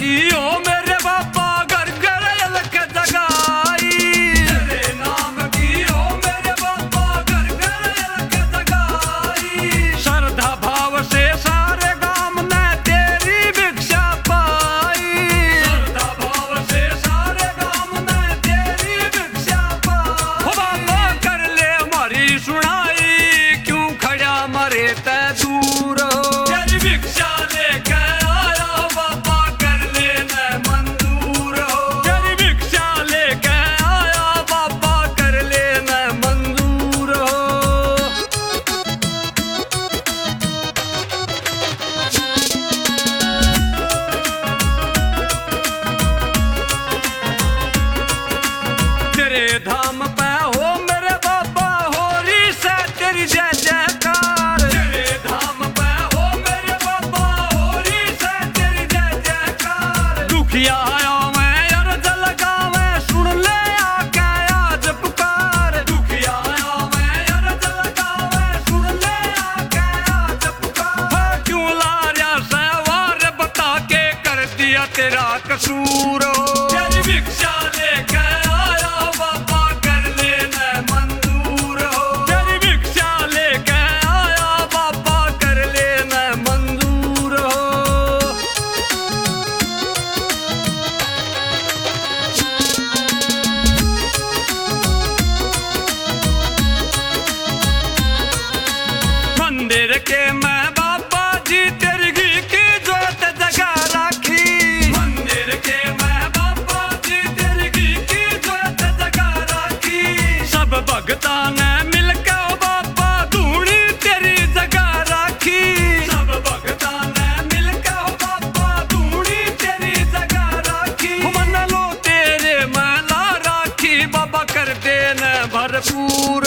की हो मेरे बाबा घर घर अलग जगाई। तेरे नाम की हो मेरे बाबा घर घर अलग जगाई। श्रद्धा भाव से सारे गांव ने तेरी भिक्षा पाई। श्रद्धा भाव से सारे गांव ने तेरी भिक्षा पाई। हो बाबा कर ले हमारी सुनाई, क्यों खड़ा मरे तै दूर हो। तेरी भिक्षा लेके आया बाबा कर लेना मंजूर हो। तेरी भिक्षा लेके आया बाबा कर लेना मंजूर हो। तेरे धाम पे हो मेरे बाबा हो री से तेरी जय जयकार। तेरे धाम पे हो मेरे बाबा हो री से तेरी जय जयकार। दुखिया आया मैं अर्ज लगावे सुन ले आके आज पुकार। दुखिया आया मैं अर्ज लगावे सुन ले आके आज पुकार। क्यों लारिया सवार बता के कर दिया तेरा कसूर हो। तेरी भिक्षा लेके आया बाबा कर लेना मंजूर हो। तेरी भिक्षा लेके आया बाबा कर लेना मंजूर हो। मंदिर के मैं बाबा जी तेरी घी की जोत जगा राखी। मंदिर के मैं बाबा जी तेरी घी की जोत जगा राखी। सब भगता ने मिलके ओ बाबा धूनी तेरी जगा राखी। सब भगता ने मिलके ओ बाबा धूनी तेरी जगा राखी। मन लो तेरे मैं ला राखी बाबा कर देना भरपूर